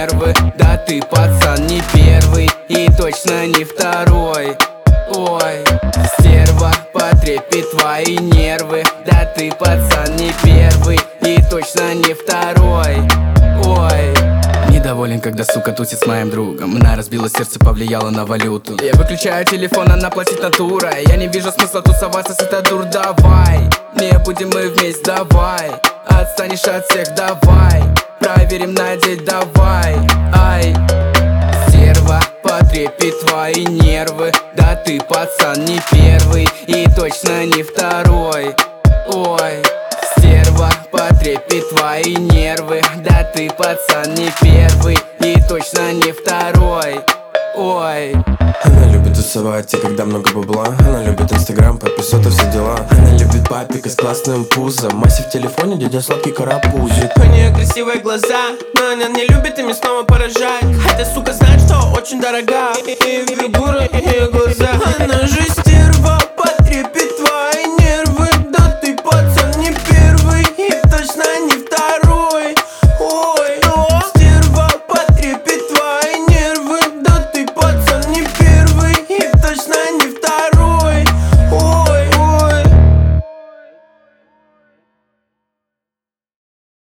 нервы. Да ты, пацан, не первый и точно не второй. Ой, стерва, потрепет твои нервы. Да ты, пацан, не первый и точно не второй. Ой, недоволен, когда сука тусит с моим другом. Она разбила сердце, повлияла на валюту. Я выключаю телефон, она платит натура. Я не вижу смысла тусоваться с этой дур. Давай, не будем мы вместе, давай. Отстанешь от всех, давай. Проверим, надеть, давай. Ай, стерва, потрепет твои нервы. Да ты, пацан, не первый и точно не второй. Ой, стерва, потрепет твои нервы. Да ты, пацан, не первый и точно не второй. Ой, она любит тусовать, и когда много бабла. Она любит инстаграм, подписоты, все дела. Она любит папика с классным пузом. Маси в телефоне, дядя сладкий карапузит. У нее красивые глаза, но она не любит ими снова поражать. Хотя сука знает, что очень дорога. И фигура, и глаза. Она же